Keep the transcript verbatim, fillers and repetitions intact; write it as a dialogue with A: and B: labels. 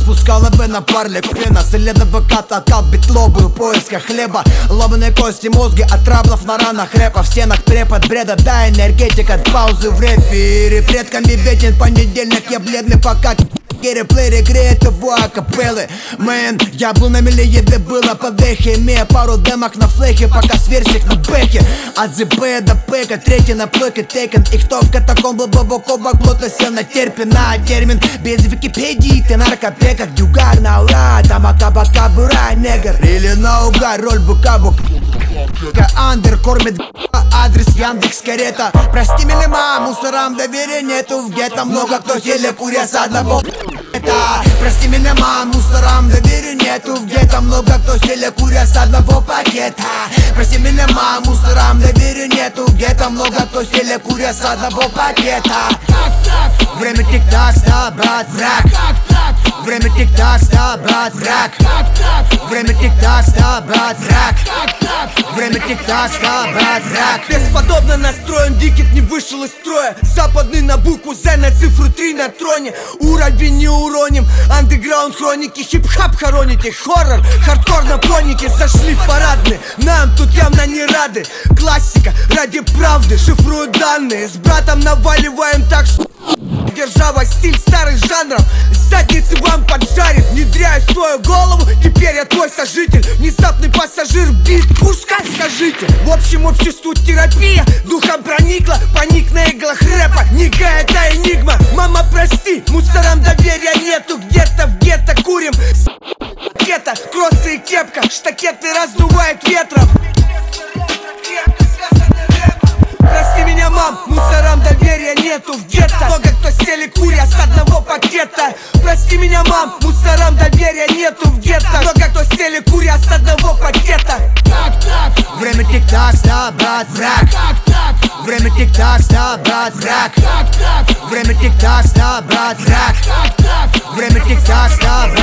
A: Спускала бы на парлик хрена, след адвоката откал битлобы в поисках хлеба. Ломаные кости, мозги от траблов на ранах рэпа. В стенах препод бреда, да, энергетик от паузы в рэпе. И предками беден понедельник, я бледный пока реплей регреет его акапеллы. Мэн, я был на миле, еды было под эхе, имея пару демок на флехе, пока сверстик на бэхе. От ЗП до пэка, третий на плойке тейкен. И кто в катакомбы глубоко плотно сел на терпина термин. Без Википедии ты наркопека, дюгар на ура, там акабака бура, негр. Или наугад, роль букабук. Андер кормит адрес Яндекс карета. Прости меня, мам, мусорам доверия нету в гетто. Много кто сели куря с одного это. Прости меня, мам, мусорам доверия нету в гетто. Много кто сели куря с одного пакета. Прости меня, мам, мусорам доверия нету в гетто. Много кто сели куря с одного пакета. Время тик-так, ста, брат, враг. Время тик-так, ста, брат, враг. Время тик-так, ста, брат, враг. Время тик-так, ста, брат, враг.
B: Бесподобно настроен, Дикит не вышел из строя. Западный на букву З, на цифру три на троне. Уровень не уроним, андеграунд хроники. Хип-хап хороните, хоррор, хардкор на бронике. Зашли в парадные, нам тут явно не рады. Классика, ради правды, шифруют данные. С братом наваливаем так, что держава, стиль старых жанров. Задницы вам поджарит, внедряю в свою голову. Теперь я твой сожитель, внезапный пассажир, бит, пускай скажите. В общем, обществу терапия духом проникла. Паник на иглах рэпа, нига это энигма. Мама, прости, мусорам доверия нету. Где-то в гетто курим гетто, кроссы и кепка, штакеты раздувает ветром. Прости меня, мам, мусорам доверия нету в гетто. Много кто сели куря с одного пакета. Прости меня, мам, мусорам доверия нету в гетто. Много кто сели куря с одного пакета.
A: Время тик-так, ста, брат, враг. Время тик-так, ста, брат, враг. Время тик-так, ста, брат, враг. Время тик-так, ста, брат.